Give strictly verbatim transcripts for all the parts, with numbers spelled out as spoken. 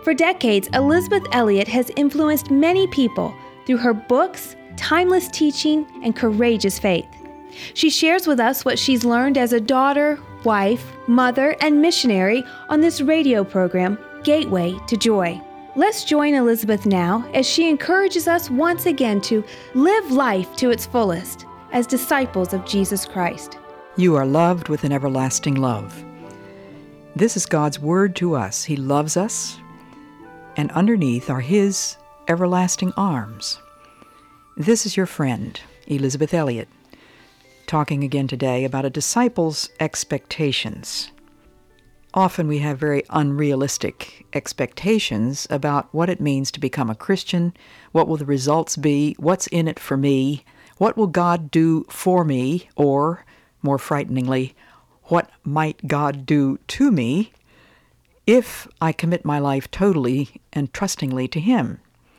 For decades, Elisabeth Elliot has influenced many people through her books, timeless teaching, and courageous faith. She shares with us what she's learned as a daughter, wife, mother, and missionary on this radio program, Gateway to Joy. Let's join Elisabeth now as she encourages us once again to live life to its fullest as disciples of Jesus Christ. You are loved with an everlasting love. This is God's word to us. He loves us, and underneath are His everlasting arms. This is your friend, Elisabeth Elliot, talking again today about a disciple's expectations. Often we have very unrealistic expectations about what it means to become a Christian, what will the results be, what's in it for me, what will God do for me, or, more frighteningly, what might God do to me if I commit my life totally and trustingly to Him.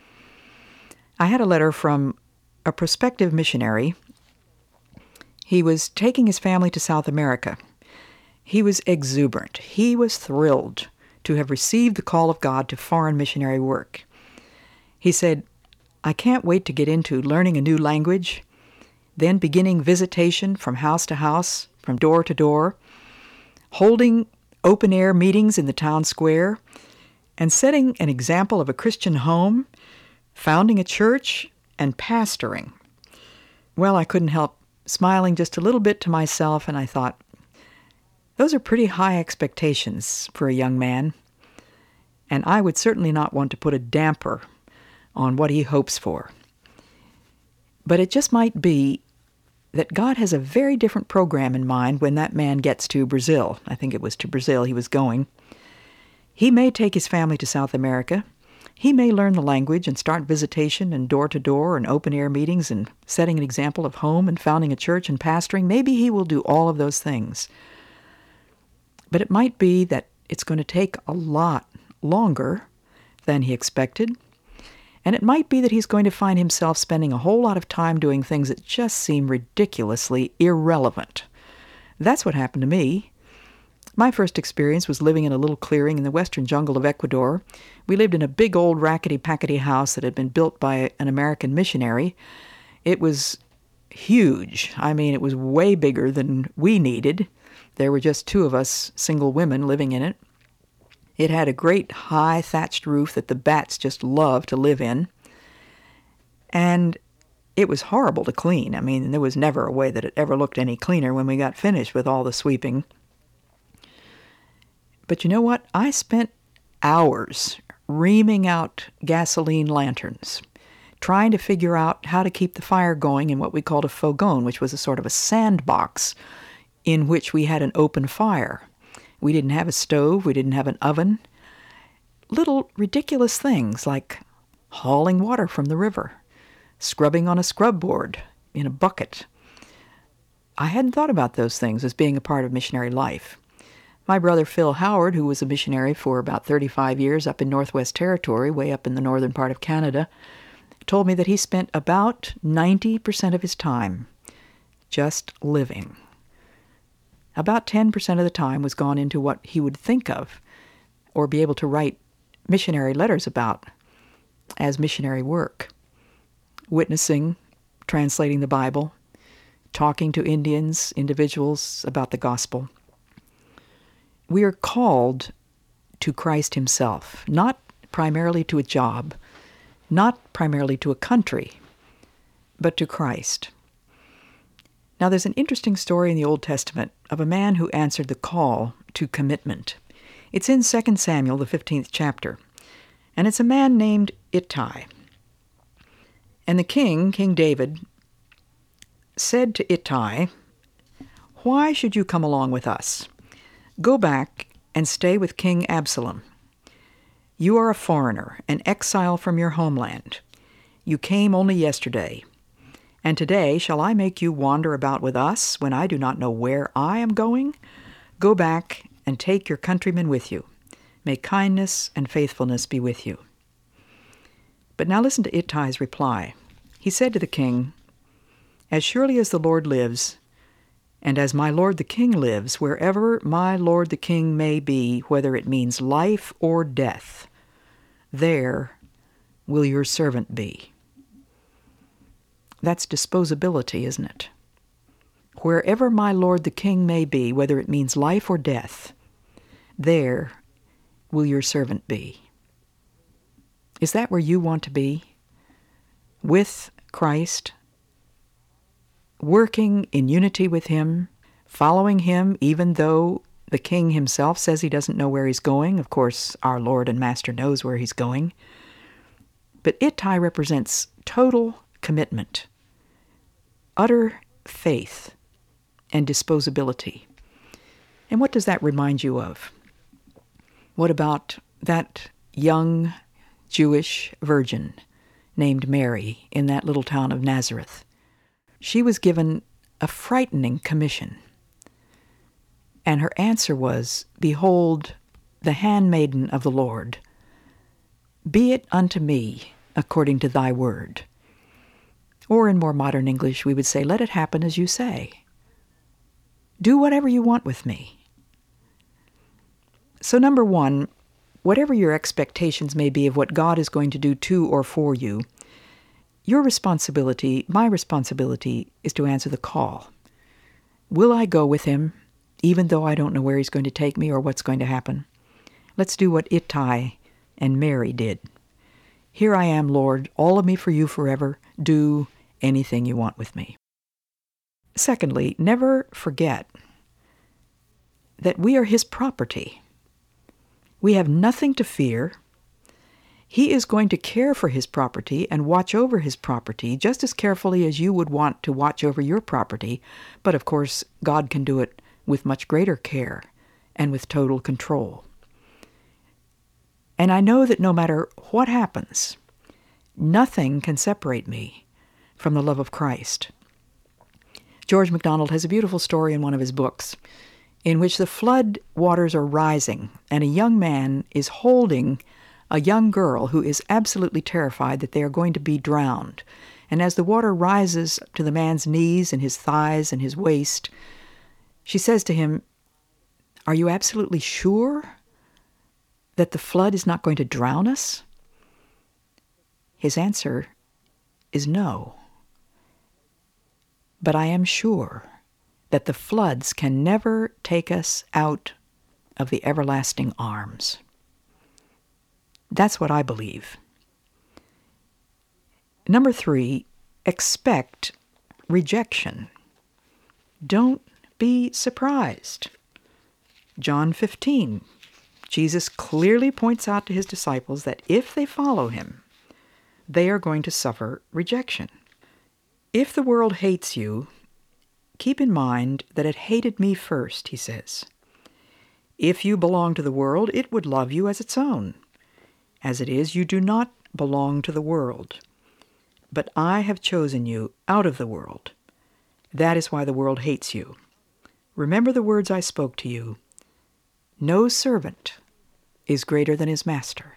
I had a letter from a prospective missionary. He was taking his family to South America. He was exuberant. He was thrilled to have received the call of God to foreign missionary work. He said, I can't wait to get into learning a new language, then beginning visitation from house to house, from door to door, holding open-air meetings in the town square, and setting an example of a Christian home, founding a church, and pastoring. Well, I couldn't help smiling just a little bit to myself, and I thought, those are pretty high expectations for a young man, and I would certainly not want to put a damper on what he hopes for. But it just might be that God has a very different program in mind when that man gets to Brazil. I think it was to Brazil he was going. He may take his family to South America. He may learn the language and start visitation and door-to-door and open-air meetings and setting an example of home and founding a church and pastoring. Maybe he will do all of those things. But it might be that it's going to take a lot longer than he expected. And it might be that he's going to find himself spending a whole lot of time doing things that just seem ridiculously irrelevant. That's what happened to me. My first experience was living in a little clearing in the western jungle of Ecuador. We lived in a big old rackety-packety house that had been built by an American missionary. It was huge. I mean, it was way bigger than we needed. There were just two of us single women living in it. It had a great high thatched roof that the bats just loved to live in. And it was horrible to clean. I mean, there was never a way that it ever looked any cleaner when we got finished with all the sweeping. But you know what? I spent hours reaming out gasoline lanterns, trying to figure out how to keep the fire going in what we called a fogon, which was a sort of a sandbox in which we had an open fire. We didn't have a stove. We didn't have an oven. Little ridiculous things like hauling water from the river, scrubbing on a scrub board in a bucket. I hadn't thought about those things as being a part of missionary life. My brother Phil Howard, who was a missionary for about thirty-five years up in Northwest Territory, way up in the northern part of Canada, told me that he spent about ninety percent of his time just living. About ten percent of the time was gone into what he would think of or be able to write missionary letters about as missionary work. Witnessing, translating the Bible, talking to Indians, individuals about the gospel. We are called to Christ Himself, not primarily to a job, not primarily to a country, but to Christ. Now, there's an interesting story in the Old Testament of a man who answered the call to commitment. It's in Second Samuel, the fifteenth chapter, and it's a man named Ittai. And the king, King David, said to Ittai, "Why should you come along with us? Go back and stay with King Absalom. You are a foreigner, an exile from your homeland. You came only yesterday. And today shall I make you wander about with us when I do not know where I am going? Go back and take your countrymen with you. May kindness and faithfulness be with you." But now listen to Ittai's reply. He said to the king, "As surely as the Lord lives, and as my lord the king lives, wherever my lord the king may be, whether it means life or death, there will your servant be. That's disposability, isn't it? Wherever my Lord the King may be, whether it means life or death, there will your servant be. Is that where you want to be? With Christ, working in unity with Him, following Him even though the King himself says he doesn't know where he's going. Of course, our Lord and Master knows where he's going. But Ittai represents total commitment, utter faith, and disposability. And what does that remind you of? What about that young Jewish virgin named Mary in that little town of Nazareth? She was given a frightening commission. And her answer was, "Behold, the handmaiden of the Lord. Be it unto me according to thy word." Or in more modern English, we would say, "Let it happen as you say. Do whatever you want with me." So number one, whatever your expectations may be of what God is going to do to or for you, your responsibility, my responsibility, is to answer the call. Will I go with Him, even though I don't know where He's going to take me or what's going to happen? Let's do what Ittai and Mary did. "Here I am, Lord, all of me for you forever. Do anything you want with me." Secondly, never forget that we are His property. We have nothing to fear. He is going to care for His property and watch over His property just as carefully as you would want to watch over your property. But of course, God can do it with much greater care and with total control. And I know that no matter what happens, nothing can separate me from the love of Christ. George MacDonald has a beautiful story in one of his books in which the flood waters are rising and a young man is holding a young girl who is absolutely terrified that they are going to be drowned. And as the water rises to the man's knees and his thighs and his waist, she says to him, "Are you absolutely sure that the flood is not going to drown us?" His answer is no. "But I am sure that the floods can never take us out of the everlasting arms." That's what I believe. Number three, expect rejection. Don't be surprised. John fifteen, Jesus clearly points out to His disciples that if they follow Him, they are going to suffer rejection. "If the world hates you, keep in mind that it hated me first," He says. "If you belong to the world, it would love you as its own. As it is, you do not belong to the world. But I have chosen you out of the world. That is why the world hates you. Remember the words I spoke to you. No servant is greater than his master."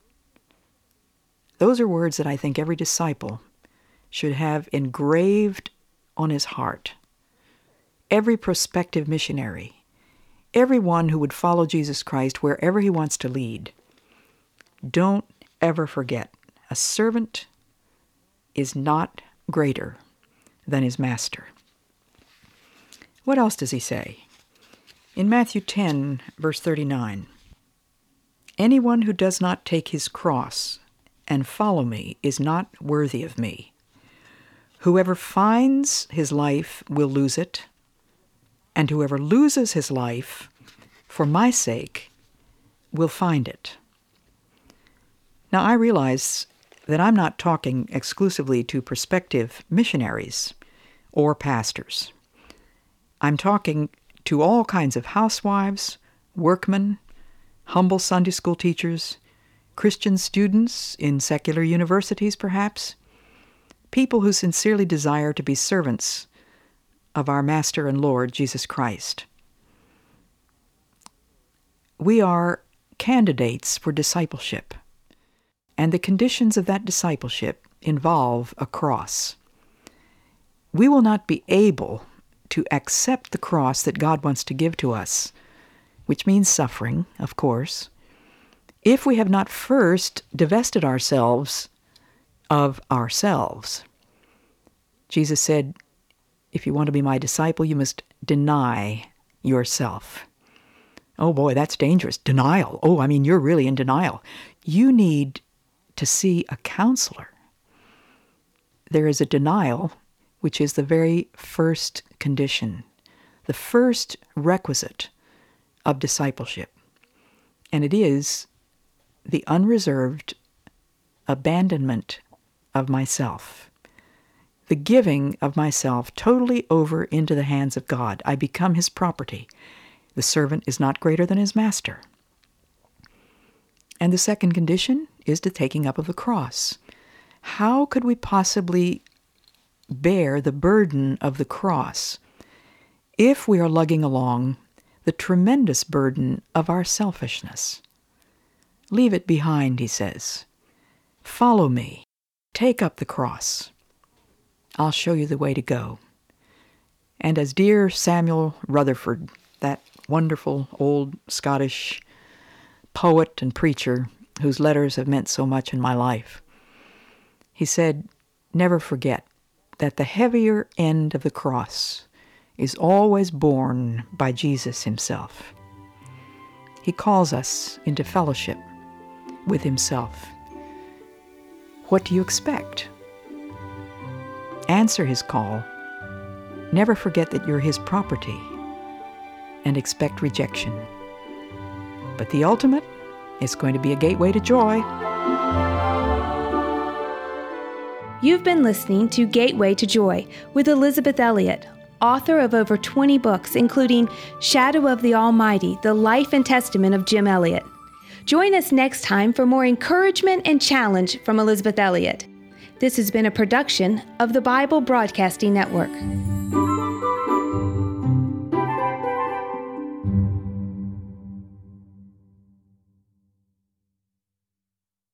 Those are words that I think every disciple should have engraved on his heart. Every prospective missionary, everyone who would follow Jesus Christ wherever He wants to lead. Don't ever forget, a servant is not greater than his master. What else does He say? In Matthew ten, verse thirty-nine, "Anyone who does not take his cross and follow me is not worthy of me. Whoever finds his life will lose it, and whoever loses his life for my sake will find it." Now, I realize that I'm not talking exclusively to prospective missionaries or pastors. I'm talking to all kinds of housewives, workmen, humble Sunday school teachers, Christian students in secular universities perhaps, people who sincerely desire to be servants of our Master and Lord Jesus Christ. We are candidates for discipleship, and the conditions of that discipleship involve a cross. We will not be able to accept the cross that God wants to give to us, which means suffering, of course, if we have not first divested ourselves of ourselves. Jesus said, if you want to be my disciple, you must deny yourself. Oh boy, that's dangerous. Denial. Oh, I mean, you're really in denial. You need to see a counselor. There is a denial, which is the very first condition, the first requisite of discipleship. And it is the unreserved abandonment of myself, the giving of myself totally over into the hands of God. I become his property. The servant is not greater than his master. And the second condition is the taking up of the cross. How could we possibly bear the burden of the cross if we are lugging along the tremendous burden of our selfishness? Leave it behind, he says. Follow me. Take up the cross. I'll show you the way to go. And as dear Samuel Rutherford, that wonderful old Scottish poet and preacher whose letters have meant so much in my life, he said, never forget that the heavier end of the cross is always borne by Jesus himself. He calls us into fellowship with himself. What do you expect? Answer his call. Never forget that you're his property and expect rejection. But the ultimate is going to be a gateway to joy. You've been listening to Gateway to Joy with Elisabeth Elliot, author of over twenty books, including Shadow of the Almighty, The Life and Testament of Jim Elliot. Join us next time for more encouragement and challenge from Elisabeth Elliot. This has been a production of the Bible Broadcasting Network.